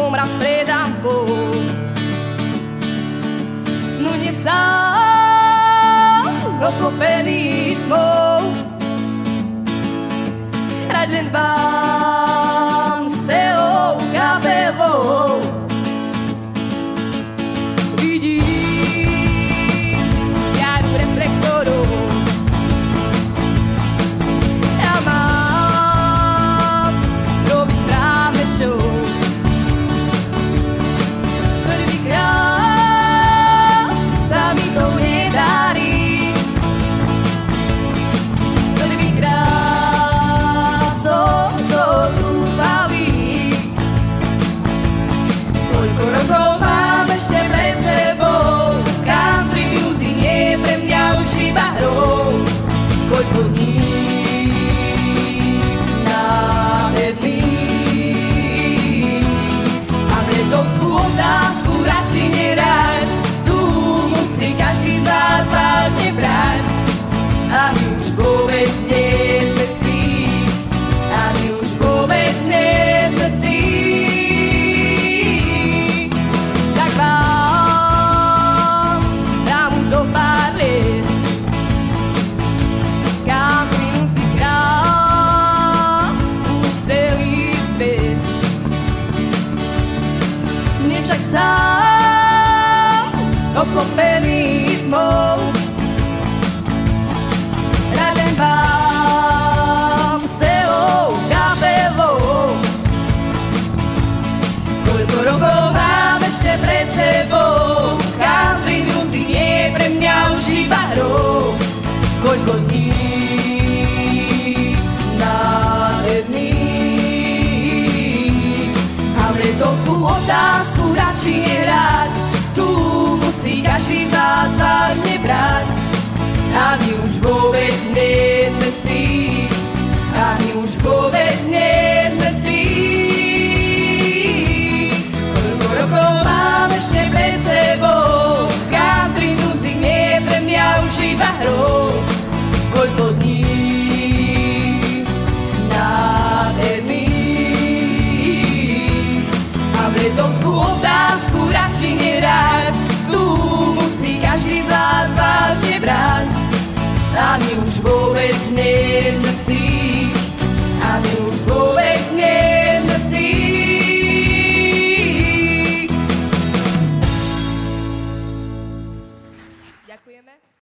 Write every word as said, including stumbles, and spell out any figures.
som raz predám Bohu. No nie sám obklopený tmou, hrať len vám s celou kapelou. Vidím jaru reflektorov, ja mám robiť správne show. Prvýkrát sa mi to nedarí, prvýkrát som so zúfalý. Koľko rokov mám ešte pred sebou, country music je pre mňa už iba hrou. Koľko dní nádherných, a vedomskú otázku radši nerať, tu musí každý z nás vážne brať. A my už vôbec nie sme s tým, a my už vôbec nie sme s tým. Tak vám dám už do pár liet, country music hrá už celý svet. Mne však sám obklopený tmou, hrať len vám s celou kapelou. Koľko rokov mám ešte pred sebou, country music je pre mňa už iba hrou. Koľko dní nádherných, a vretovskú otázku radši nehrať, tu musí každý z nás vážne brať. A my už vôbec nie sme s tým, a my už vôbec nie sme s tým. Koľko rokov mám ešte pred sebou, country music nie je pre mňa už iba hrou. Koľko dní nádherných, a vretovskú otázku radši nerať, tu musí každý z nás vážne brať. A my už vôbec nie sme s tým, a my už vôbec nie sme s tým. Ďakujeme.